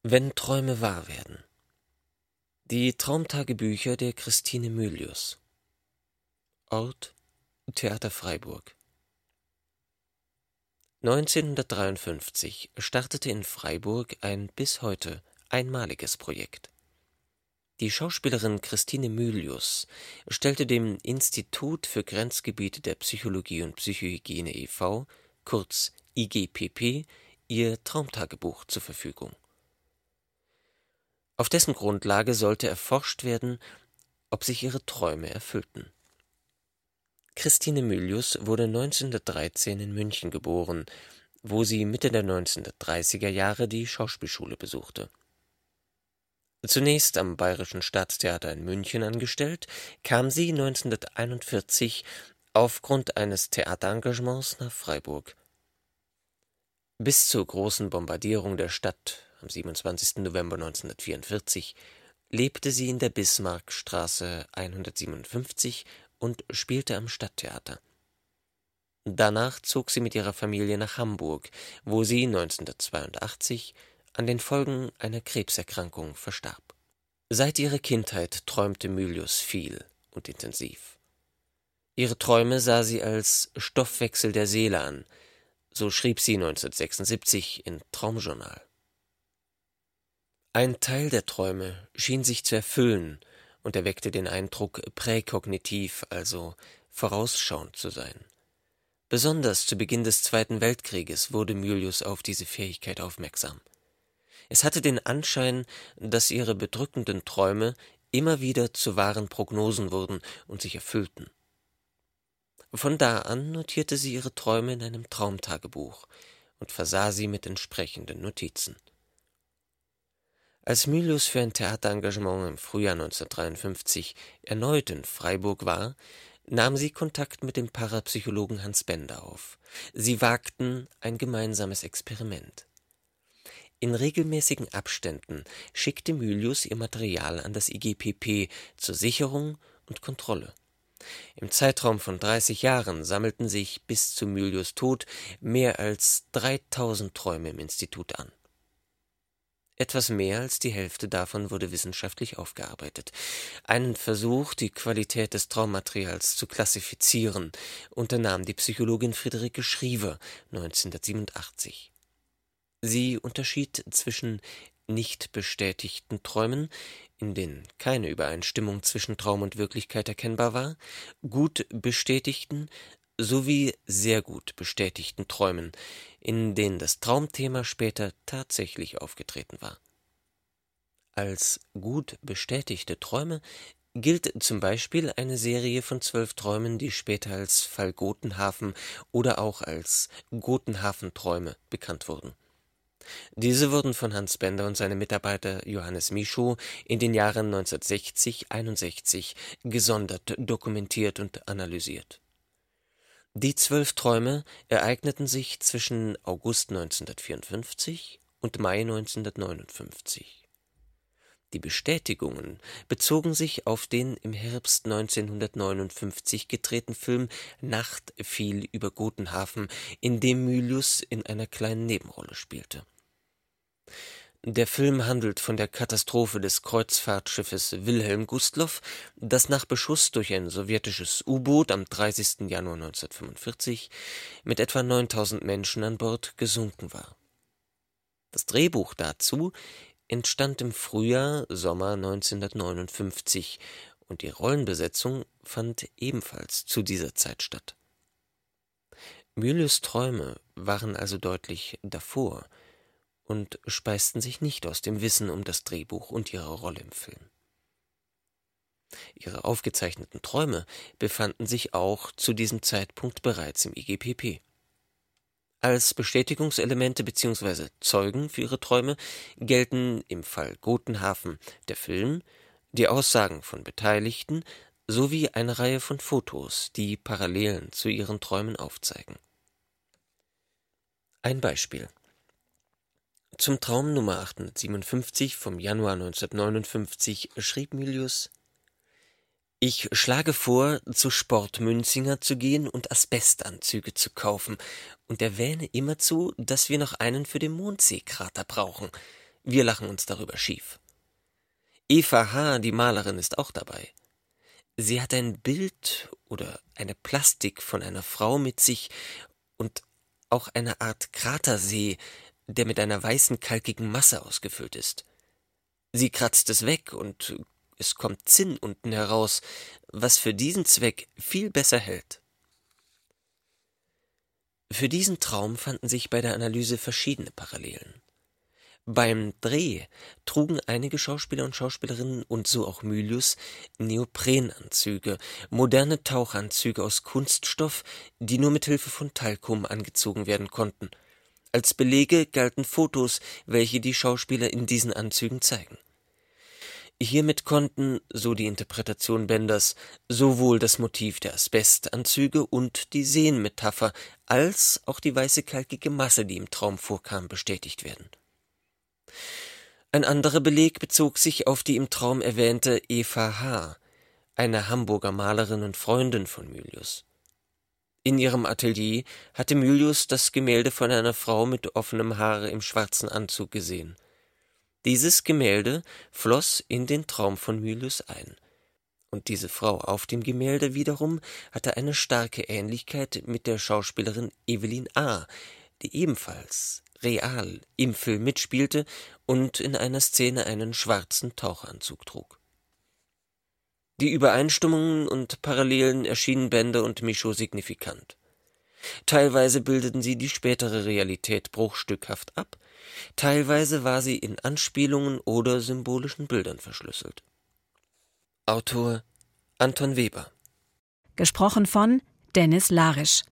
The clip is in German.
Wenn Träume wahr werden. Die Traumtagebücher der Christine Mylius. Ort: Theater Freiburg. 1953 startete in Freiburg ein bis heute einmaliges Projekt. Die Schauspielerin Christine Mylius stellte dem Institut für Grenzgebiete der Psychologie und Psychohygiene e.V., kurz IGPP, ihr Traumtagebuch zur Verfügung. Auf dessen Grundlage sollte erforscht werden, ob sich ihre Träume erfüllten. Christine Mylius wurde 1913 in München geboren, wo sie Mitte der 1930er Jahre die Schauspielschule besuchte. Zunächst am Bayerischen Staatstheater in München angestellt, kam sie 1941 aufgrund eines Theaterengagements nach Freiburg. Bis zur großen Bombardierung der Stadt am 27. November 1944 lebte sie in der Bismarckstraße 157 und spielte am Stadttheater. Danach zog sie mit ihrer Familie nach Hamburg, wo sie 1982 an den Folgen einer Krebserkrankung verstarb. Seit ihrer Kindheit träumte Mylius viel und intensiv. Ihre Träume sah sie als Stoffwechsel der Seele an, so schrieb sie 1976 in Traumjournal. Ein Teil der Träume schien sich zu erfüllen und erweckte den Eindruck, präkognitiv, also vorausschauend zu sein. Besonders zu Beginn des Zweiten Weltkrieges wurde Mylius auf diese Fähigkeit aufmerksam. Es hatte den Anschein, dass ihre bedrückenden Träume immer wieder zu wahren Prognosen wurden und sich erfüllten. Von da an notierte sie ihre Träume in einem Traumtagebuch und versah sie mit entsprechenden Notizen. Als Mylius für ein Theaterengagement im Frühjahr 1953 erneut in Freiburg war, nahm sie Kontakt mit dem Parapsychologen Hans Bender auf. Sie wagten ein gemeinsames Experiment. In regelmäßigen Abständen schickte Mylius ihr Material an das IGPP zur Sicherung und Kontrolle. Im Zeitraum von 30 Jahren sammelten sich bis zu Mylius' Tod mehr als 3000 Träume im Institut an. Etwas mehr als die Hälfte davon wurde wissenschaftlich aufgearbeitet. Einen Versuch, die Qualität des Traummaterials zu klassifizieren, unternahm die Psychologin Friederike Schriever 1987. Sie unterschied zwischen nicht bestätigten Träumen, in denen keine Übereinstimmung zwischen Traum und Wirklichkeit erkennbar war, gut bestätigten sowie sehr gut bestätigten Träumen, in denen das Traumthema später tatsächlich aufgetreten war. Als gut bestätigte Träume gilt zum Beispiel eine Serie von 12 Träumen, die später als Fall Gotenhafen oder auch als Gotenhafen-Träume bekannt wurden. Diese wurden von Hans Bender und seinem Mitarbeiter Johannes Michow in den Jahren 1960–61 gesondert dokumentiert und analysiert. Die 12 Träume ereigneten sich zwischen August 1954 und Mai 1959. Die Bestätigungen bezogen sich auf den im Herbst 1959 gedrehten Film Nacht fiel über Gotenhafen, in dem Mylius in einer kleinen Nebenrolle spielte. Der Film handelt von der Katastrophe des Kreuzfahrtschiffes Wilhelm Gustloff, das nach Beschuss durch ein sowjetisches U-Boot am 30. Januar 1945 mit etwa 9000 Menschen an Bord gesunken war. Das Drehbuch dazu entstand im Frühjahr/Sommer 1959 und die Rollenbesetzung fand ebenfalls zu dieser Zeit statt. Mylius' Träume waren also deutlich davor und speisten sich nicht aus dem Wissen um das Drehbuch und ihre Rolle im Film. Ihre aufgezeichneten Träume befanden sich auch zu diesem Zeitpunkt bereits im IGPP. Als Bestätigungselemente bzw. Zeugen für ihre Träume gelten im Fall Gotenhafen der Film, die Aussagen von Beteiligten sowie eine Reihe von Fotos, die Parallelen zu ihren Träumen aufzeigen. Ein Beispiel: Zum Traum Nummer 857 vom Januar 1959 schrieb Mylius: Ich schlage vor, zu Sport Münzinger zu gehen und Asbestanzüge zu kaufen und erwähne immerzu, dass wir noch einen für den Mondseekrater brauchen. Wir lachen uns darüber schief. Eva H., die Malerin, ist auch dabei. Sie hat ein Bild oder eine Plastik von einer Frau mit sich und auch eine Art Kratersee, der mit einer weißen, kalkigen Masse ausgefüllt ist. Sie kratzt es weg und es kommt Zinn unten heraus, was für diesen Zweck viel besser hält. Für diesen Traum fanden sich bei der Analyse verschiedene Parallelen. Beim Dreh trugen einige Schauspieler und Schauspielerinnen und so auch Mylius Neoprenanzüge, moderne Tauchanzüge aus Kunststoff, die nur mit Hilfe von Talkum angezogen werden konnten. Als Belege galten Fotos, welche die Schauspieler in diesen Anzügen zeigen. Hiermit konnten, so die Interpretation Benders, sowohl das Motiv der Asbestanzüge und die Seenmetapher als auch die weiße kalkige Masse, die im Traum vorkam, bestätigt werden. Ein anderer Beleg bezog sich auf die im Traum erwähnte Eva H., eine Hamburger Malerin und Freundin von Mylius. In ihrem Atelier hatte Mylius das Gemälde von einer Frau mit offenem Haar im schwarzen Anzug gesehen. Dieses Gemälde floss in den Traum von Mylius ein. Und diese Frau auf dem Gemälde wiederum hatte eine starke Ähnlichkeit mit der Schauspielerin Evelyn A., die ebenfalls real im Film mitspielte und in einer Szene einen schwarzen Taucheranzug trug. Die Übereinstimmungen und Parallelen erschienen Bender und Michaud signifikant. Teilweise bildeten sie die spätere Realität bruchstückhaft ab, teilweise war sie in Anspielungen oder symbolischen Bildern verschlüsselt. Autor Anton Weber. Gesprochen von Dennis Larisch.